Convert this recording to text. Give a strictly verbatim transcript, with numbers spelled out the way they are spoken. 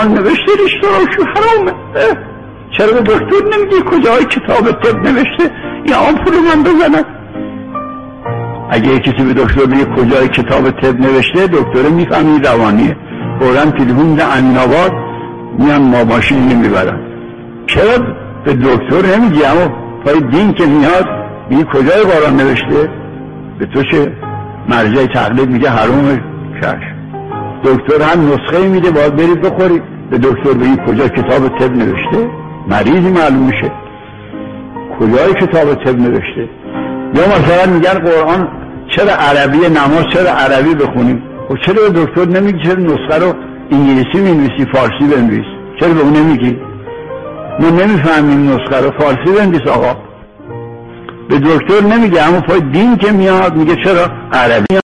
قرآن نوشته اشتراک حرامه. چرا به دکتر نمیگی کجای کتاب طب نوشته یا آمپول من بزنم؟ اگه کسی به دکتر بگه کجای کتاب طب نوشته، دکتر میفهمی روانیه، فوراً تلفن میده امین آباد، میان ما ماشین نمیبرن. چرا به دکتر نمیگی؟ اما پای دین که میاد میگه کجای قرآن نوشته؟ به تو چه؟ مرجع تقلید میگه حرامه. شش دکتر هم نسخه میده باید برید بخورید. به دکتر بگی کجا کتاب طب نوشته؟ مریضی معلوم میشه. کجای کتاب طب نوشته؟ یا مثلا میگن قرآن چرا عربی، نماز چرا عربی بخونیم؟ خب چرا به دکتر نمیگی چرا نسخه رو انگلیسی بنویسی، فارسی بنویس؟ چرا به اون نمیگی؟ ما نمیفهمیم نسخه رو، فارسی بنویس آقا. به دکتر نمیگه، اما پای دین که میاد میگه چرا عربی